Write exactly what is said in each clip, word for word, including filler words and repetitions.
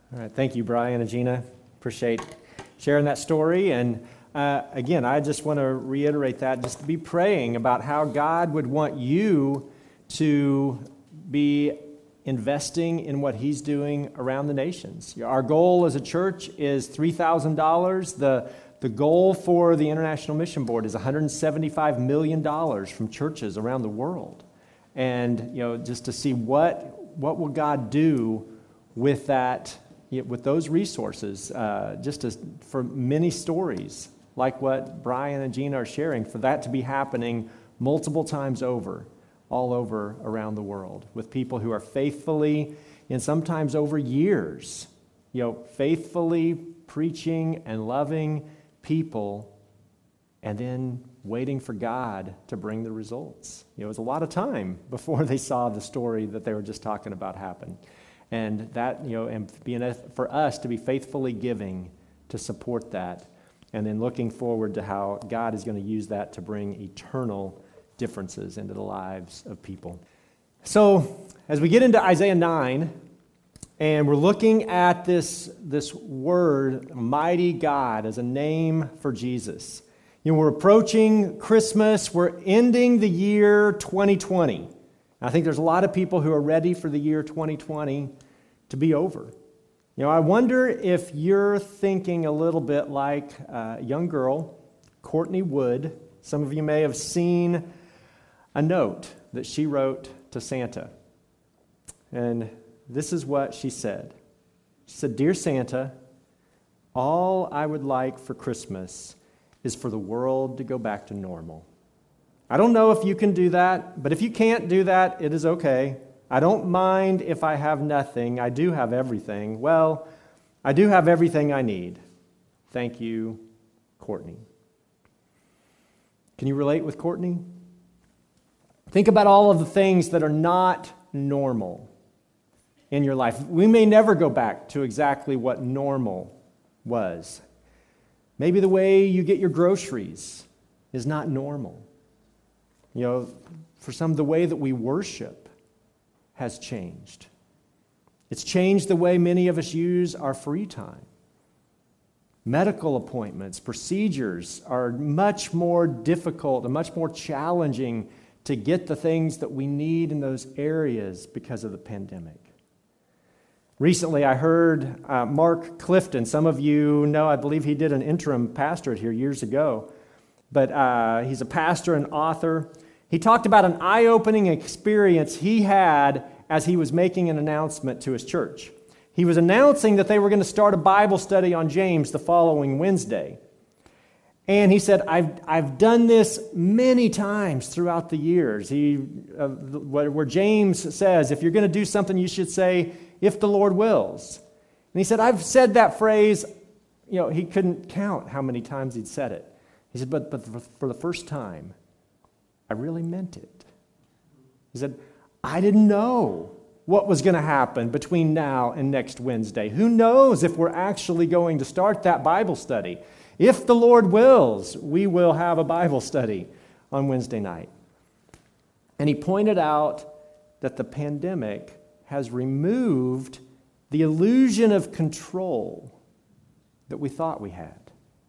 All right, thank you, Brian and Gina. Appreciate sharing that story. And uh, again, I just want to reiterate that, just to be praying about how God would want you to be investing in what He's doing around the nations. Our goal as a church is three thousand dollars. The, the goal for the International Mission Board is one hundred seventy-five million dollars from churches around the world. And, you know, just to see what, what will God do with that, with those resources, uh, just as for many stories like what Brian and Gina are sharing, for that to be happening multiple times over, all over around the world, with people who are faithfully, and sometimes over years, you know, faithfully preaching and loving people, and then waiting for God to bring the results. You know, it was a lot of time before they saw the story that they were just talking about happen. And that, you know, and being a, for us to be faithfully giving to support that, and then looking forward to how God is going to use that to bring eternal differences into the lives of people. So, as we get into Isaiah nine, and we're looking at this, this word, mighty God, as a name for Jesus. You know, we're approaching Christmas. We're ending the year twenty twenty. I think there's a lot of people who are ready for the year twenty twenty to be over. You know, I wonder if you're thinking a little bit like a young girl, Courtney Wood. Some of you may have seen a note that she wrote to Santa. And this is what she said. She said, "Dear Santa, all I would like for Christmas is for the world to go back to normal. I don't know if you can do that, but if you can't do that, it is okay. I don't mind if I have nothing. I do have everything. Well, I do have everything I need. Thank you, Courtney." Can you relate with Courtney? Think about all of the things that are not normal in your life. We may never go back to exactly what normal was. Maybe the way you get your groceries is not normal. You know, for some, the way that we worship has changed. It's changed the way many of us use our free time. Medical appointments, procedures are much more difficult and much more challenging to get the things that we need in those areas because of the pandemic. Recently, I heard uh, Mark Clifton. Some of you know, I believe he did an interim pastorate here years ago. But uh, he's a pastor and author. He talked about an eye-opening experience he had as he was making an announcement to his church. He was announcing that they were going to start a Bible study on James the following Wednesday. And he said, I've, I've done this many times throughout the years. He, uh, where, where James says, if you're going to do something, you should say, if the Lord wills. And he said, I've said that phrase, you know, he couldn't count how many times he'd said it. He said, but, but for the first time, I really meant it. He said, I didn't know what was going to happen between now and next Wednesday. Who knows if we're actually going to start that Bible study? If the Lord wills, we will have a Bible study on Wednesday night. And he pointed out that the pandemic has removed the illusion of control that we thought we had.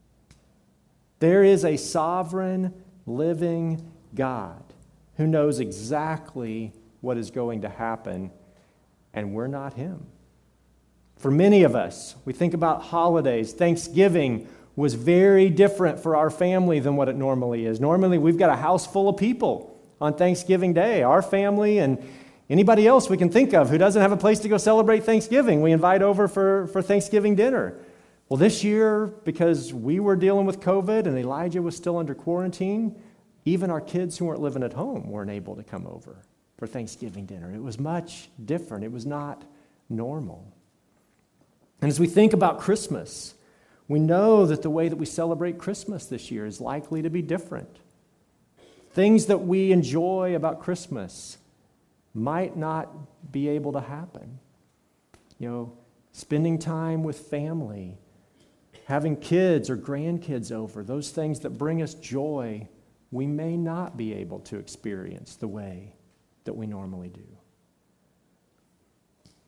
There is a sovereign, living God who knows exactly what is going to happen, and we're not Him. For many of us, we think about holidays. Thanksgiving was very different for our family than what it normally is. Normally, we've got a house full of people on Thanksgiving Day. Our family and anybody else we can think of who doesn't have a place to go celebrate Thanksgiving, we invite over for, for Thanksgiving dinner. Well, this year, because we were dealing with COVID and Elijah was still under quarantine, even our kids who weren't living at home weren't able to come over for Thanksgiving dinner. It was much different. It was not normal. And as we think about Christmas, we know that the way that we celebrate Christmas this year is likely to be different. Things that we enjoy about Christmas might not be able to happen. You know, spending time with family, having kids or grandkids over, those things that bring us joy, we may not be able to experience the way that we normally do.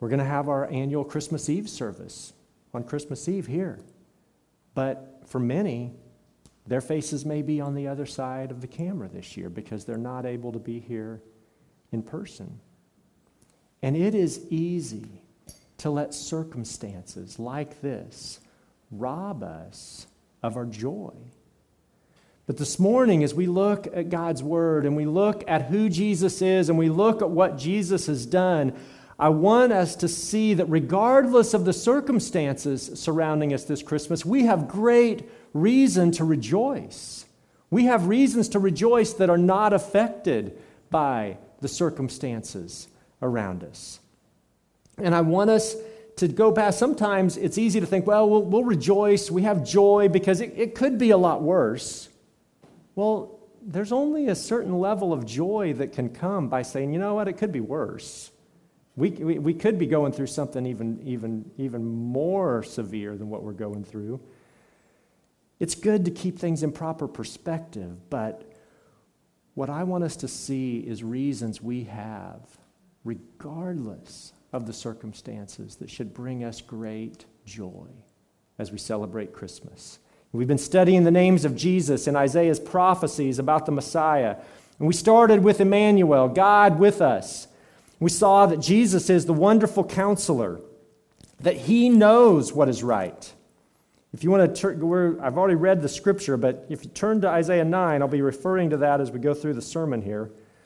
We're going to have our annual Christmas Eve service on Christmas Eve here. But for many, their faces may be on the other side of the camera this year because they're not able to be here in person. And it is easy to let circumstances like this rob us of our joy. But this morning, as we look at God's Word and we look at who Jesus is and we look at what Jesus has done, I want us to see that regardless of the circumstances surrounding us this Christmas, we have great reason to rejoice. We have reasons to rejoice that are not affected by the circumstances around us. And I want us to go past, sometimes it's easy to think, well, we'll, we'll rejoice, we have joy because it, it could be a lot worse. Well, there's only a certain level of joy that can come by saying, you know what, it could be worse. We, we, we could be going through something even, even, even more severe than what we're going through. It's good to keep things in proper perspective, but what I want us to see is reasons we have, regardless of the circumstances, that should bring us great joy as we celebrate Christmas. We've been studying the names of Jesus in Isaiah's prophecies about the Messiah. And we started with Emmanuel, God with us. We saw that Jesus is the wonderful counselor, that he knows what is right. If you want to turn, I've already read the scripture, but if you turn to Isaiah nine, I'll be referring to that as we go through the sermon here.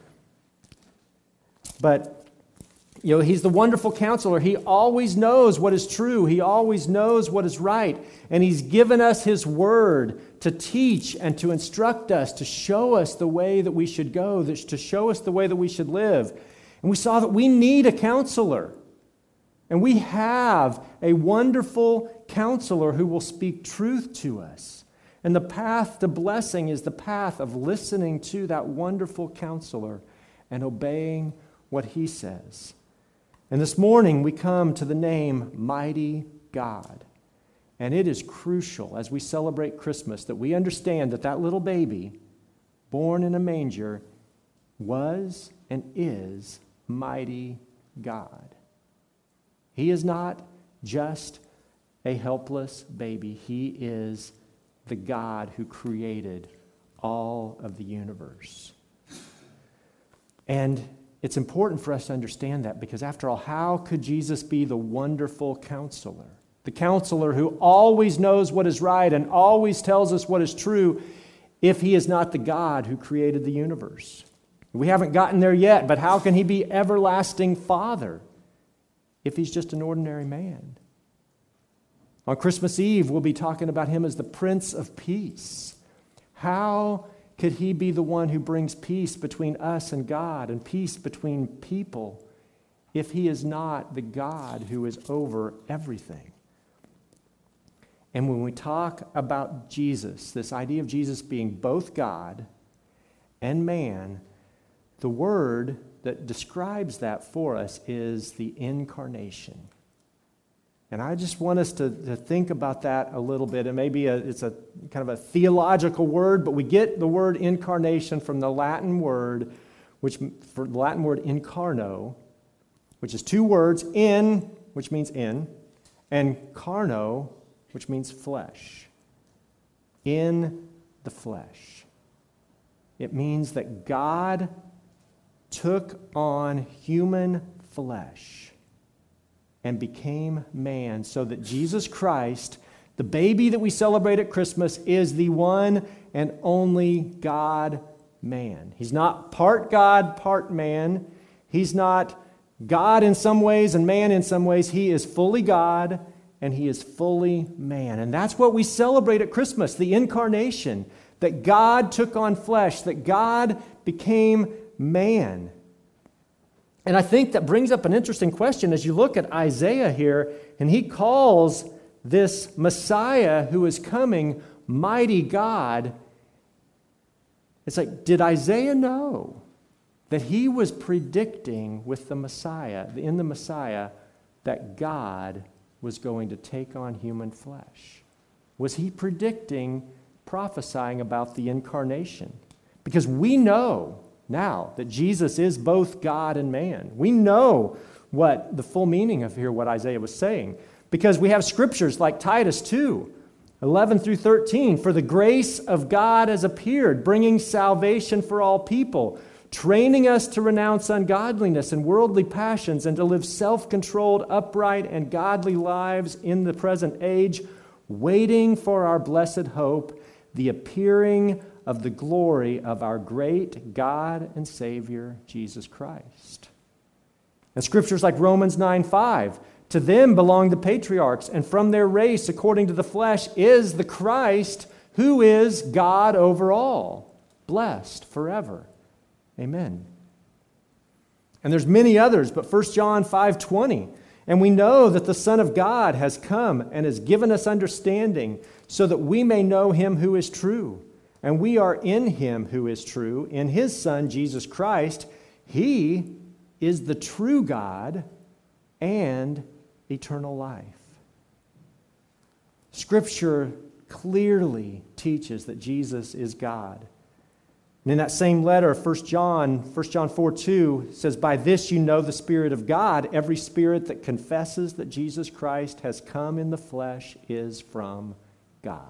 But you know, he's the wonderful counselor. He always knows what is true. He always knows what is right. And he's given us his word to teach and to instruct us, to show us the way that we should go, to show us the way that we should live. And we saw that we need a counselor. And we have a wonderful counselor who will speak truth to us. And the path to blessing is the path of listening to that wonderful counselor and obeying what he says. And this morning we come to the name Mighty God. And it is crucial as we celebrate Christmas that we understand that that little baby born in a manger was and is Mighty God. He is not just a helpless baby. He is the God who created all of the universe. And it's important for us to understand that because, after all, how could Jesus be the wonderful counselor? The counselor who always knows what is right and always tells us what is true if he is not the God who created the universe. We haven't gotten there yet, but how can he be everlasting Father if he's just an ordinary man? On Christmas Eve, we'll be talking about him as the Prince of Peace. How could he be the one who brings peace between us and God and peace between people if he is not the God who is over everything? And when we talk about Jesus, this idea of Jesus being both God and man, the word that describes that for us is the incarnation. And I just want us to, to think about that a little bit. And maybe a, it's a kind of a theological word, but we get the word incarnation from the Latin word, which for the Latin word incarno, which is two words, in, which means in, and carno, which means flesh. In the flesh. It means that God took on human flesh and became man so that Jesus Christ, the baby that we celebrate at Christmas, is the one and only God-man. He's not part God, part man. He's not God in some ways and man in some ways. He is fully God and he is fully man. And that's what we celebrate at Christmas, the incarnation, that God took on flesh, that God became man. And I think that brings up an interesting question as you look at Isaiah here, and he calls this Messiah who is coming Mighty God. It's like, did Isaiah know that he was predicting with the Messiah, in the Messiah, that God was going to take on human flesh? Was he predicting, prophesying about the incarnation? Because we know now that Jesus is both God and man. We know what the full meaning of here, what Isaiah was saying. Because we have scriptures like Titus two, eleven through thirteen. For the grace of God has appeared, bringing salvation for all people, training us to renounce ungodliness and worldly passions and to live self-controlled, upright, and godly lives in the present age, waiting for our blessed hope, the appearing of the glory of our great God and Savior, Jesus Christ. And scriptures like Romans nine five, to them belong the patriarchs, and from their race, according to the flesh, is the Christ, who is God over all, blessed forever. Amen. And there's many others, but First John five twenty, and we know that the Son of God has come and has given us understanding so that we may know him who is true. And we are in him who is true, in his Son, Jesus Christ. He is the true God and eternal life. Scripture clearly teaches that Jesus is God. And in that same letter, First John, First John four two says, by this you know the Spirit of God. Every spirit that confesses that Jesus Christ has come in the flesh is from God.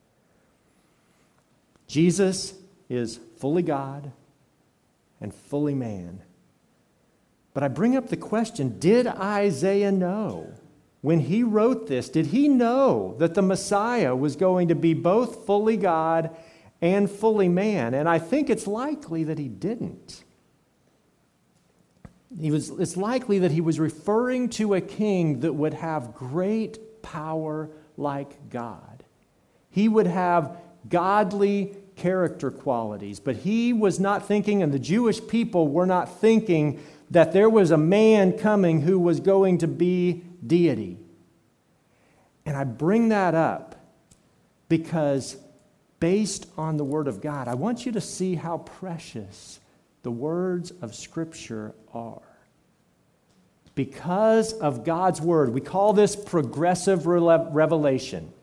Jesus is fully God and fully man. But I bring up the question, did Isaiah know? When he wrote this, did he know that the Messiah was going to be both fully God and fully man? And I think it's likely that he didn't. He was, it's likely that he was referring to a king that would have great power like God. He would have godly character qualities, but he was not thinking, and the Jewish people were not thinking, that there was a man coming who was going to be deity. And I bring that up because based on the Word of God, I want you to see how precious the words of Scripture are. Because of God's Word, we call this progressive revelation.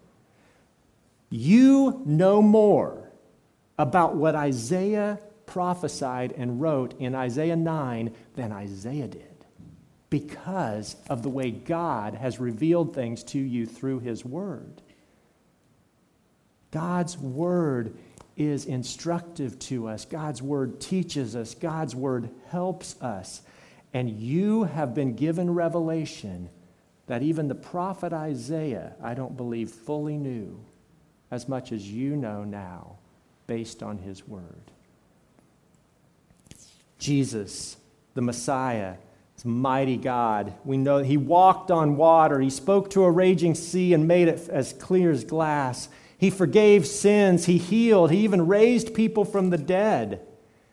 You know more about what Isaiah prophesied and wrote in Isaiah nine than Isaiah did, because of the way God has revealed things to you through his word. God's word is instructive to us. God's word teaches us. God's word helps us. And you have been given revelation that even the prophet Isaiah, I don't believe, fully knew as much as you know now based on his word. Jesus, the Messiah, is mighty God. We know he walked on water. He spoke to a raging sea and made it as clear as glass. He forgave sins. He healed. He even raised people from the dead.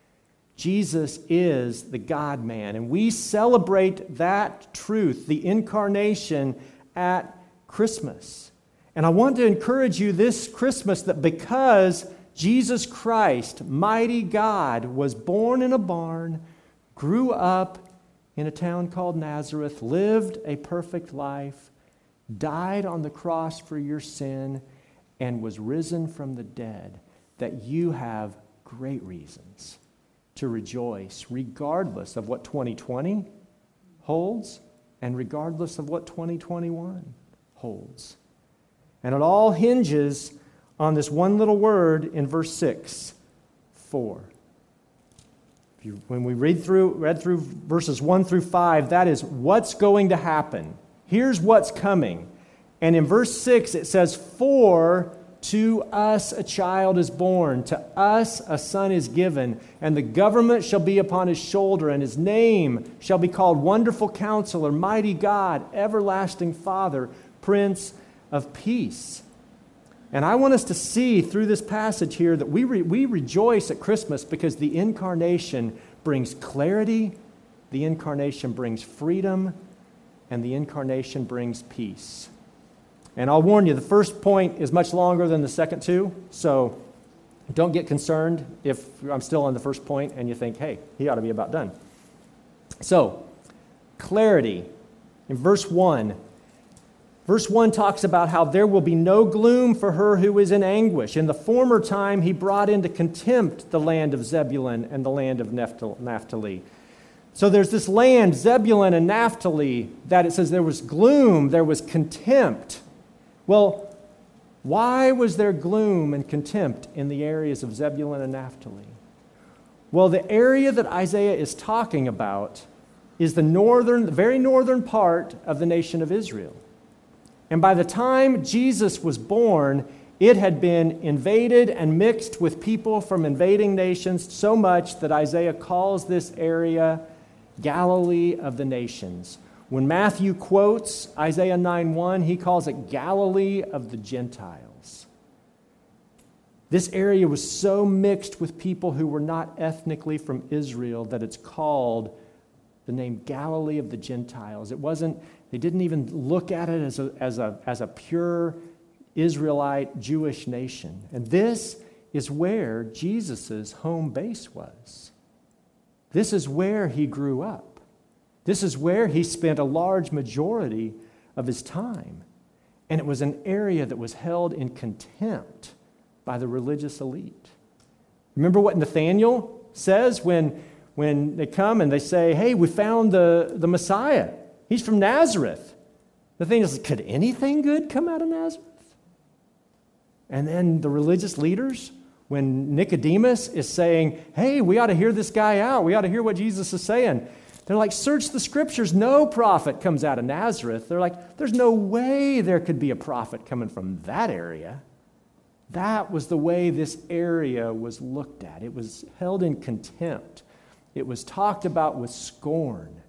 Jesus is the God-man, and we celebrate that truth, the incarnation, at Christmas. And I want to encourage you this Christmas that because Jesus Christ, mighty God, was born in a barn, grew up in a town called Nazareth, lived a perfect life, died on the cross for your sin, and was risen from the dead, that you have great reasons to rejoice, regardless of what twenty twenty holds and regardless of what twenty twenty-one holds. And it all hinges on this one little word in verse six, for. If you, when we read through, read through verses one through five, that is what's going to happen. Here's what's coming. And in verse six, it says, for to us a child is born, to us a son is given, and the government shall be upon his shoulder, and his name shall be called Wonderful Counselor, Mighty God, Everlasting Father, Prince of Peace. And I want us to see through this passage here that we, re- we rejoice at Christmas because the incarnation brings clarity, the incarnation brings freedom, and the incarnation brings peace. And I'll warn you, the first point is much longer than the second two, so don't get concerned if I'm still on the first point and you think, hey, he ought to be about done. So, clarity. In verse one, verse one talks about how there will be no gloom for her who is in anguish. In the former time, he brought into contempt the land of Zebulun and the land of Naphtali. So there's this land, Zebulun and Naphtali, that it says there was gloom, there was contempt. Well, why was there gloom and contempt in the areas of Zebulun and Naphtali? Well, the area that Isaiah is talking about is the northern, the very northern part of the nation of Israel. And by the time Jesus was born, it had been invaded and mixed with people from invading nations so much that Isaiah calls this area Galilee of the nations. When Matthew quotes Isaiah nine one, he calls it Galilee of the Gentiles. This area was so mixed with people who were not ethnically from Israel that it's called the name Galilee of the Gentiles. It wasn't, they didn't even look at it as a, as a, as a pure Israelite Jewish nation. And this is where Jesus' home base was. This is where he grew up. This is where he spent a large majority of his time. And it was an area that was held in contempt by the religious elite. Remember what Nathanael says when, when they come and they say, hey, we found the, the Messiah. He's from Nazareth. Nathanael says, could anything good come out of Nazareth? And then the religious leaders, when Nicodemus is saying, hey, we ought to hear this guy out. We ought to hear what Jesus is saying. They're like, search the scriptures. No prophet comes out of Nazareth. They're like, there's no way there could be a prophet coming from that area. That was the way this area was looked at. It was held in contempt. It was talked about with scorn.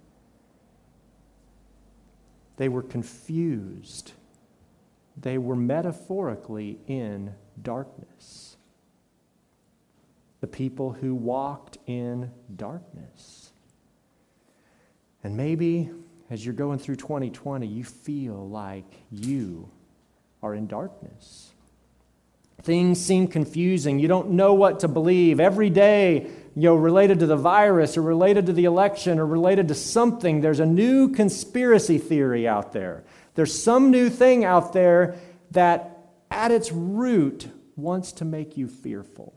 They were confused. They were metaphorically in darkness. The people who walked in darkness. And maybe as you're going through twenty twenty, you feel like you are in darkness. Things seem confusing. You don't know what to believe. Every day, you know, related to the virus or related to the election or related to something, there's a new conspiracy theory out there. There's some new thing out there that at its root wants to make you fearful.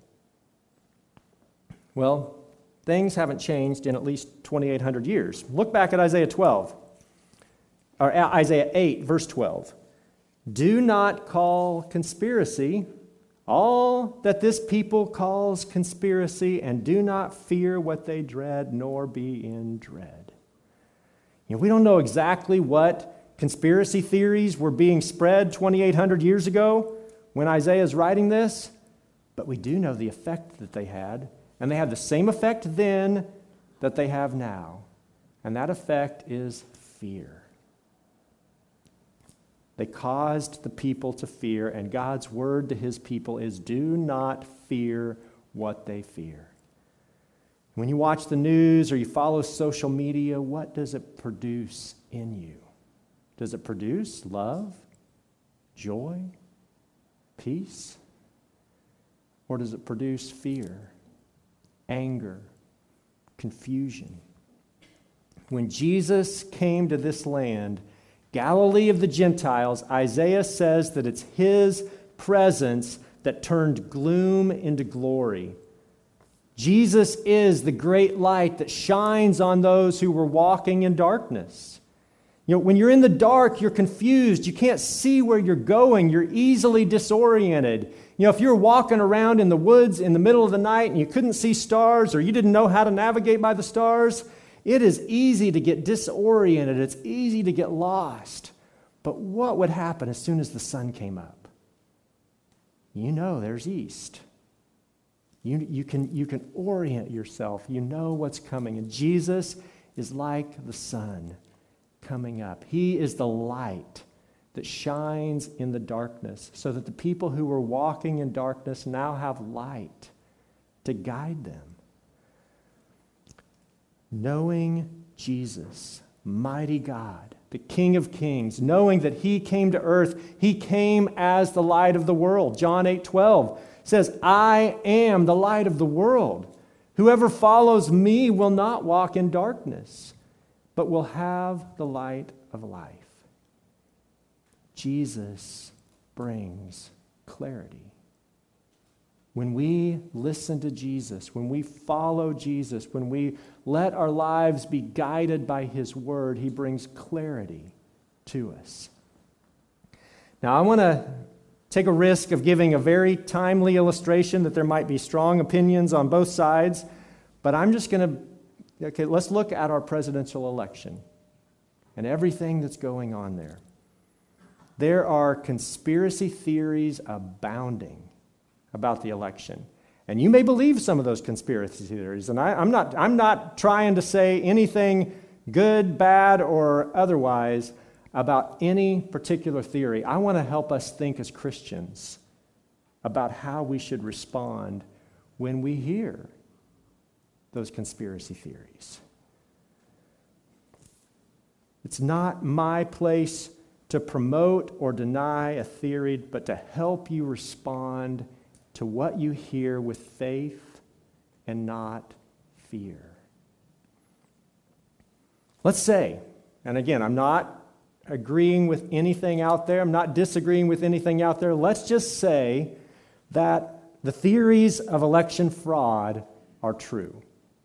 Well, things haven't changed in at least twenty-eight hundred years. Look back at Isaiah twelve, or Isaiah eight, verse twelve. Do not call conspiracy all that this people calls conspiracy, and do not fear what they dread, nor be in dread. You know, we don't know exactly what conspiracy theories were being spread twenty-eight hundred years ago when Isaiah is writing this, but we do know the effect that they had. And they had the same effect then that they have now. And that effect is fear. They caused the people to fear, and God's word to his people is, do not fear what they fear. When you watch the news or you follow social media, what does it produce in you? Does it produce love, joy, peace? Or does it produce fear, anger, confusion? When Jesus came to this land, Galilee of the Gentiles, Isaiah says that it's his presence that turned gloom into glory. Jesus is the great light that shines on those who were walking in darkness. You know, when you're in the dark, you're confused. You can't see where you're going. You're easily disoriented. You know, if you're walking around in the woods in the middle of the night and you couldn't see stars or you didn't know how to navigate by the stars, it is easy to get disoriented. It's easy to get lost. But what would happen as soon as the sun came up? You know there's east. You, you, can, you can orient yourself. You know what's coming. And Jesus is like the sun coming up. He is the light that shines in the darkness so that the people who were walking in darkness now have light to guide them. Knowing Jesus, mighty God, the King of Kings, knowing that he came to earth, he came as the light of the world. John eight twelve says, I am the light of the world. Whoever follows me will not walk in darkness, but will have the light of life. Jesus brings clarity. When we listen to Jesus, when we follow Jesus, when we let our lives be guided by his word, he brings clarity to us. Now, I want to take a risk of giving a very timely illustration that there might be strong opinions on both sides, but I'm just going to, okay, let's look at our presidential election and everything that's going on there. There are conspiracy theories abounding about the election. And you may believe some of those conspiracy theories, and I, I'm not, I'm not trying to say anything good, bad, or otherwise about any particular theory. I want to help us think as Christians about how we should respond when we hear those conspiracy theories. It's not my place to promote or deny a theory, but to help you respond to what you hear with faith and not fear. Let's say, and again, I'm not agreeing with anything out there, I'm not disagreeing with anything out there. Let's just say that the theories of election fraud are true.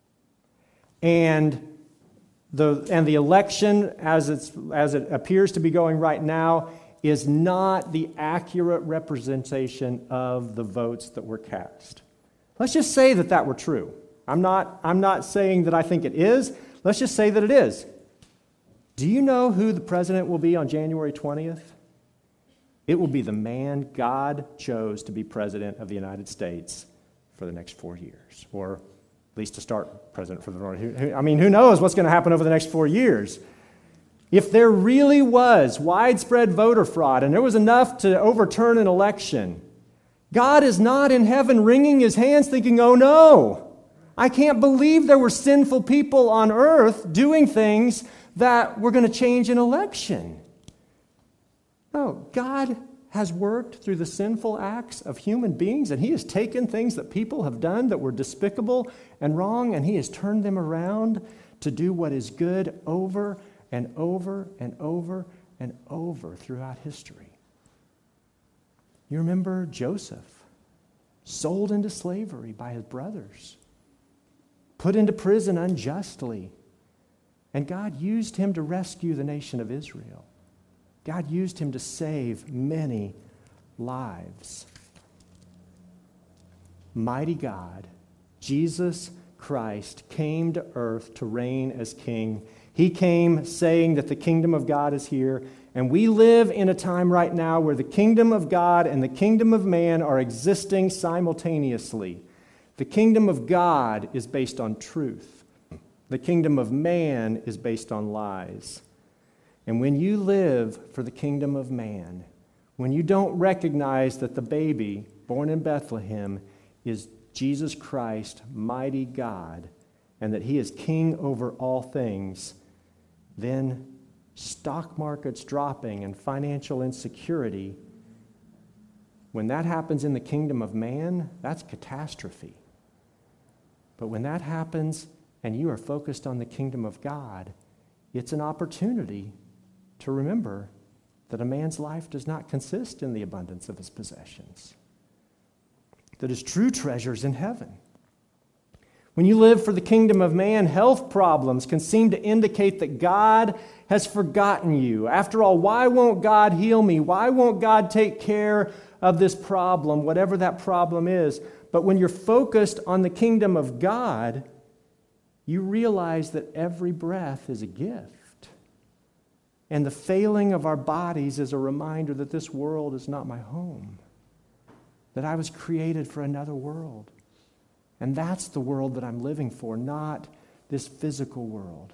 And the, and the election, as, it's, as it appears to be going right now, is not the accurate representation of the votes that were cast. Let's just say that that were true. I'm not, I'm not saying that I think it is. Let's just say that it is. Do you know who the president will be on January twentieth? It will be the man God chose to be president of the United States for the next four years, or at least to start president for the North. I mean, who knows what's going to happen over the next four years? If there really was widespread voter fraud and there was enough to overturn an election, God is not in heaven wringing his hands thinking, oh no, I can't believe there were sinful people on earth doing things that were going to change an election. No, God has worked through the sinful acts of human beings, and he has taken things that people have done that were despicable and wrong, and he has turned them around to do what is good over and over and over and over throughout history. You remember Joseph, sold into slavery by his brothers, put into prison unjustly, and God used him to rescue the nation of Israel. God used him to save many lives. Mighty God, Jesus Christ, came to earth to reign as king. He came saying that the kingdom of God is here, and we live in a time right now where the kingdom of God and the kingdom of man are existing simultaneously. The kingdom of God is based on truth. The kingdom of man is based on lies. And when you live for the kingdom of man, when you don't recognize that the baby born in Bethlehem is Jesus Christ, mighty God, and that he is king over all things, then stock markets dropping and financial insecurity, when that happens in the kingdom of man, that's catastrophe. But when that happens and you are focused on the kingdom of God, it's an opportunity to remember that a man's life does not consist in the abundance of his possessions, that his true treasure is in heaven. When you live for the kingdom of man, health problems can seem to indicate that God has forgotten you. After all, why won't God heal me? Why won't God take care of this problem, whatever that problem is? But when you're focused on the kingdom of God, you realize that every breath is a gift. And the failing of our bodies is a reminder that this world is not my home, that I was created for another world. And that's the world that I'm living for, not this physical world.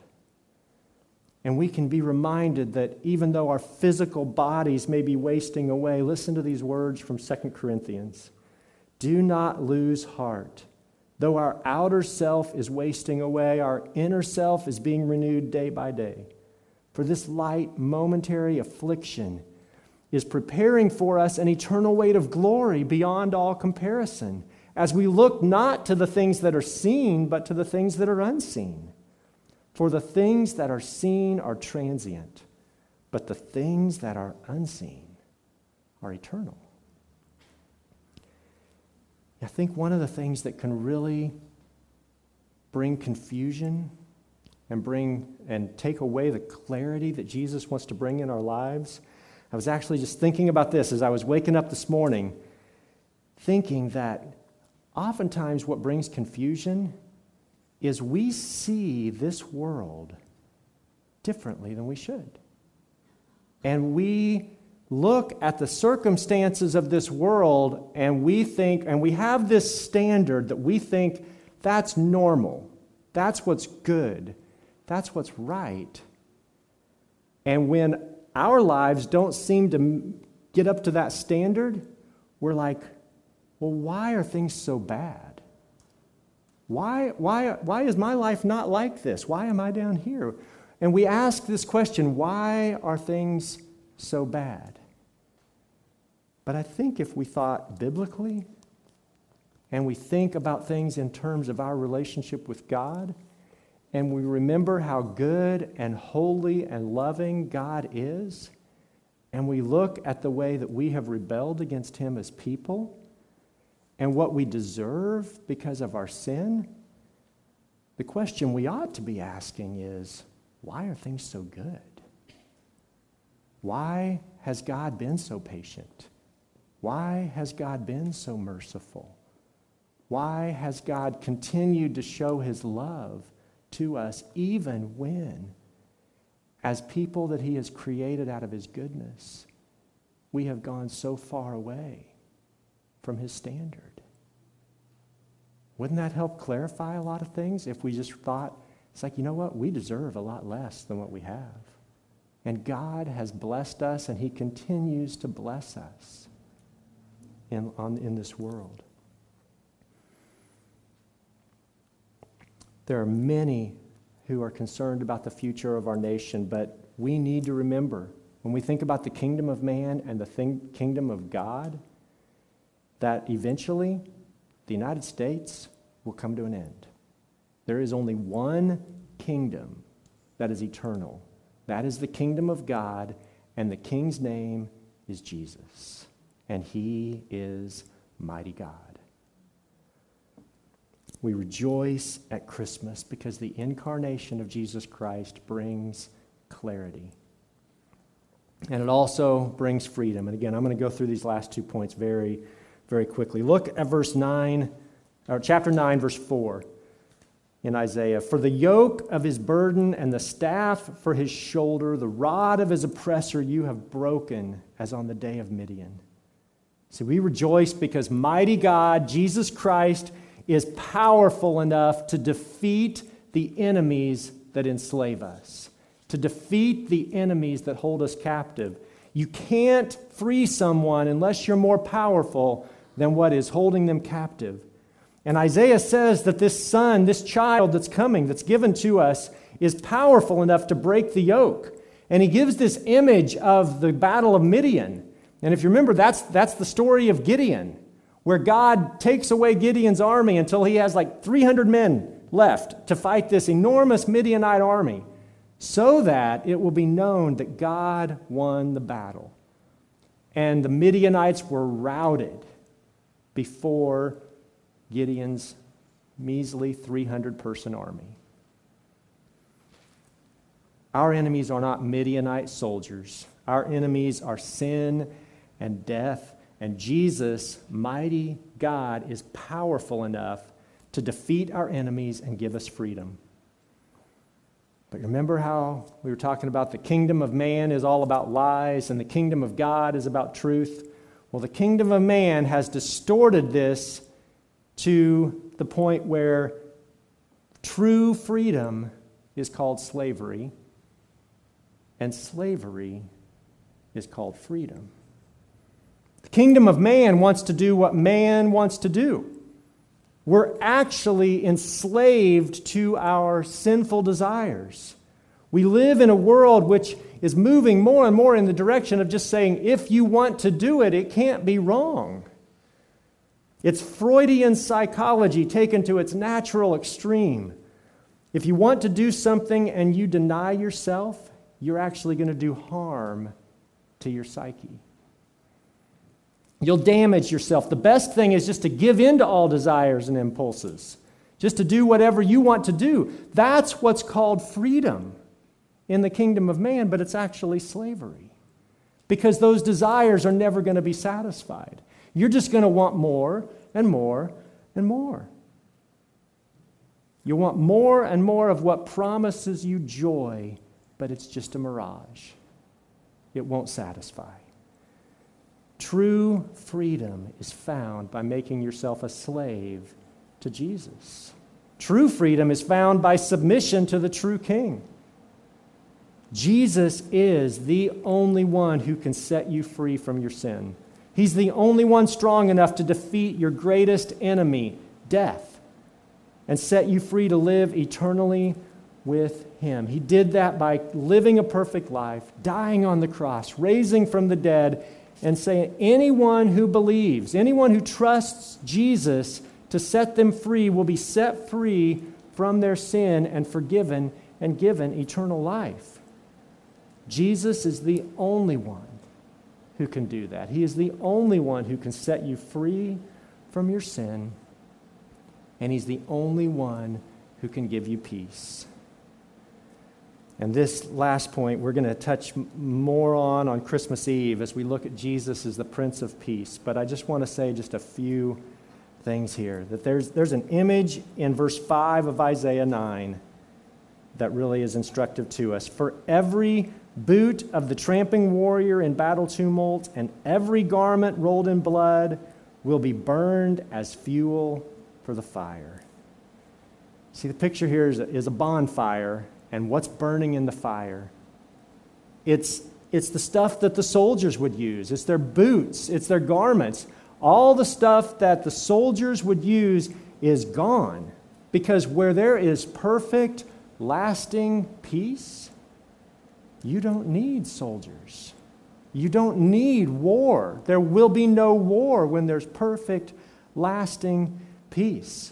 And we can be reminded that even though our physical bodies may be wasting away, listen to these words from Second Corinthians. Do not lose heart. Though our outer self is wasting away, our inner self is being renewed day by day. For this light, momentary affliction is preparing for us an eternal weight of glory beyond all comparison, as we look not to the things that are seen, but to the things that are unseen. For the things that are seen are transient, but the things that are unseen are eternal. I think one of the things that can really bring confusion and bring and take away the clarity that Jesus wants to bring in our lives. I was actually just thinking about this as I was waking up this morning, thinking that oftentimes what brings confusion is we see this world differently than we should. And we look at the circumstances of this world and we think, and we have this standard that we think that's normal, that's what's good, that's what's right. And when our lives don't seem to get up to that standard, we're like, well, why are things so bad? Why, why, why is my life not like this? Why am I down here? And we ask this question, why are things so bad? But I think if we thought biblically and we think about things in terms of our relationship with God, and we remember how good and holy and loving God is, and we look at the way that we have rebelled against Him as people, and what we deserve because of our sin, the question we ought to be asking is, why are things so good? Why has God been so patient? Why has God been so merciful? Why has God continued to show His love to us even when, as people that He has created out of His goodness, we have gone so far away from His standard? Wouldn't that help clarify a lot of things if we just thought, it's like, you know what, we deserve a lot less than what we have. And God has blessed us and He continues to bless us in, on, in this world. There are many who are concerned about the future of our nation, but we need to remember, when we think about the kingdom of man and the thing, kingdom of God, that eventually the United States will come to an end. There is only one kingdom that is eternal. That is the kingdom of God, and the king's name is Jesus, and He is mighty God. We rejoice at Christmas because the incarnation of Jesus Christ brings clarity. And it also brings freedom. And again, I'm going to go through these last two points very, very quickly. Look at verse nine, or chapter nine, verse four in Isaiah. For the yoke of his burden and the staff for his shoulder, the rod of his oppressor you have broken as on the day of Midian. So we rejoice because mighty God, Jesus Christ, is powerful enough to defeat the enemies that enslave us, to defeat the enemies that hold us captive. You can't free someone unless you're more powerful than what is holding them captive. And Isaiah says that this son, this child that's coming, that's given to us, is powerful enough to break the yoke. And he gives this image of the battle of Midian. And if you remember, that's, that's the story of Gideon, where God takes away Gideon's army until he has like three hundred men left to fight this enormous Midianite army, so that it will be known that God won the battle. And the Midianites were routed before Gideon's measly three hundred person army. Our enemies are not Midianite soldiers. Our enemies are sin and death. And Jesus, mighty God, is powerful enough to defeat our enemies and give us freedom. But remember how we were talking about the kingdom of man is all about lies and the kingdom of God is about truth? Well, the kingdom of man has distorted this to the point where true freedom is called slavery and slavery is called freedom. The kingdom of man wants to do what man wants to do. We're actually enslaved to our sinful desires. We live in a world which is moving more and more in the direction of just saying, if you want to do it, it can't be wrong. It's Freudian psychology taken to its natural extreme. If you want to do something and you deny yourself, you're actually going to do harm to your psyche. You'll damage yourself. The best thing is just to give in to all desires and impulses, just to do whatever you want to do. That's what's called freedom in the kingdom of man, but it's actually slavery, because those desires are never going to be satisfied. You're just going to want more and more and more. You want more and more of what promises you joy, but it's just a mirage. It won't satisfy. True freedom is found by making yourself a slave to Jesus. True freedom is found by submission to the true King. Jesus is the only one who can set you free from your sin. He's the only one strong enough to defeat your greatest enemy, death, and set you free to live eternally with Him. He did that by living a perfect life, dying on the cross, raising from the dead, and saying, anyone who believes, anyone who trusts Jesus to set them free will be set free from their sin and forgiven and given eternal life. Jesus is the only one who can do that. He is the only one who can set you free from your sin, and He's the only one who can give you peace. And this last point we're going to touch more on on Christmas Eve as we look at Jesus as the Prince of Peace. But I just want to say just a few things here. That there's, there's an image in verse five of Isaiah nine that really is instructive to us. For every boot of the tramping warrior in battle tumult and every garment rolled in blood will be burned as fuel for the fire. See, the picture here is a, is a bonfire. And what's burning in the fire? It's, it's the stuff that the soldiers would use. It's their boots. It's their garments. All the stuff that the soldiers would use is gone. Because where there is perfect, lasting peace, you don't need soldiers. You don't need war. There will be no war when there's perfect, lasting peace.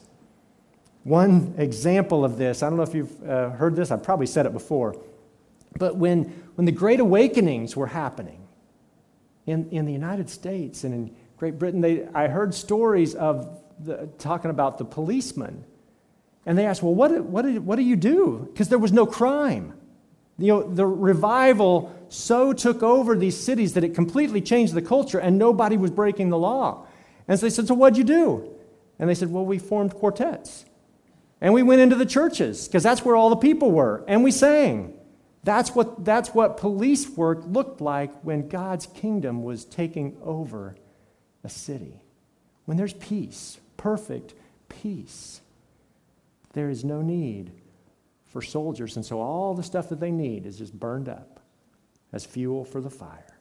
One example of this, I don't know if you've uh, heard this, I've probably said it before, but when, when the Great Awakenings were happening in, in the United States and in Great Britain, they, I heard stories of the, talking about the policemen. And they asked, well, what, what, did, what do you do? Because there was no crime. You know, the revival so took over these cities that it completely changed the culture and nobody was breaking the law. And so they said, so what'd you do? And they said, well, we formed quartets. And we went into the churches, because that's where all the people were, and we sang. That's what, that's what police work looked like when God's kingdom was taking over a city. When there's peace, perfect peace, there is no need for soldiers, and so all the stuff that they need is just burned up as fuel for the fire.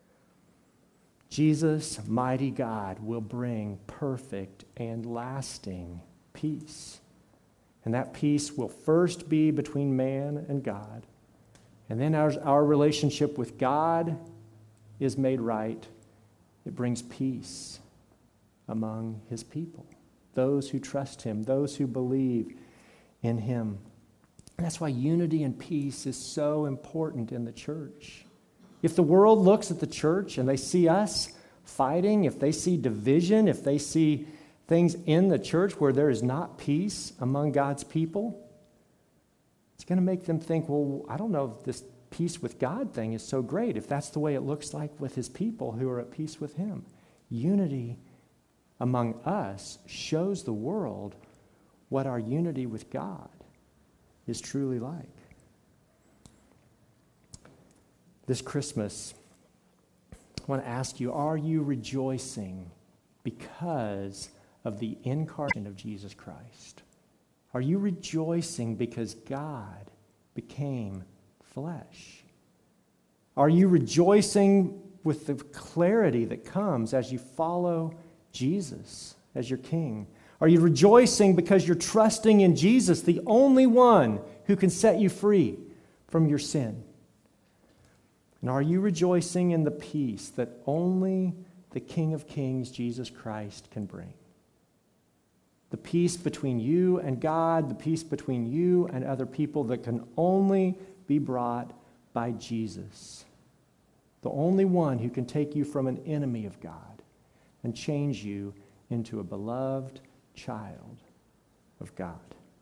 Jesus, mighty God, will bring perfect and lasting peace. And that peace will first be between man and God. And then our, our relationship with God is made right. It brings peace among His people, those who trust Him, those who believe in Him. And that's why unity and peace is so important in the church. If the world looks at the church and they see us fighting, if they see division, if they see things in the church where there is not peace among God's people, it's going to make them think, well, I don't know if this peace with God thing is so great if that's the way it looks like with His people who are at peace with Him. Unity among us shows the world what our unity with God is truly like. This Christmas, I want to ask you, are you rejoicing because of the incarnation of Jesus Christ? Are you rejoicing because God became flesh? Are you rejoicing with the clarity that comes as you follow Jesus as your King? Are you rejoicing because you're trusting in Jesus, the only one who can set you free from your sin? And are you rejoicing in the peace that only the King of Kings, Jesus Christ, can bring? The peace between you and God, the peace between you and other people that can only be brought by Jesus. The only one who can take you from an enemy of God and change you into a beloved child of God.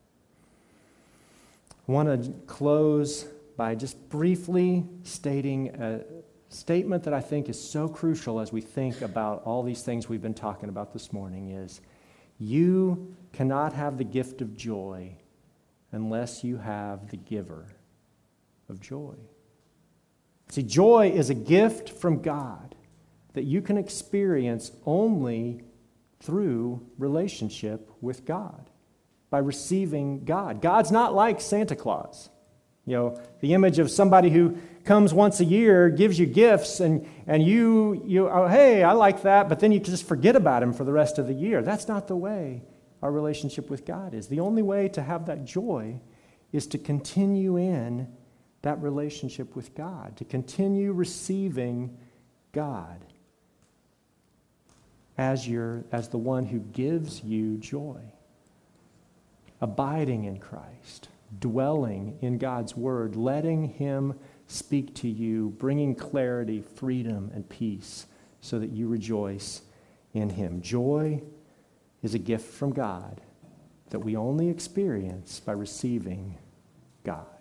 I want to close by just briefly stating a statement that I think is so crucial as we think about all these things we've been talking about this morning is, you cannot have the gift of joy unless you have the giver of joy. See, joy is a gift from God that you can experience only through relationship with God, by receiving God. God's not like Santa Claus. You know, the image of somebody who comes once a year, gives you gifts, and, and you, you, oh, hey, I like that, but then you just forget about him for the rest of the year. That's not the way our relationship with God is. The only way to have that joy is to continue in that relationship with God, to continue receiving God as your, as the one who gives you joy. Abiding in Christ, dwelling in God's word, letting him speak to you, bringing clarity, freedom, and peace so that you rejoice in him. Joy is a gift from God that we only experience by receiving God.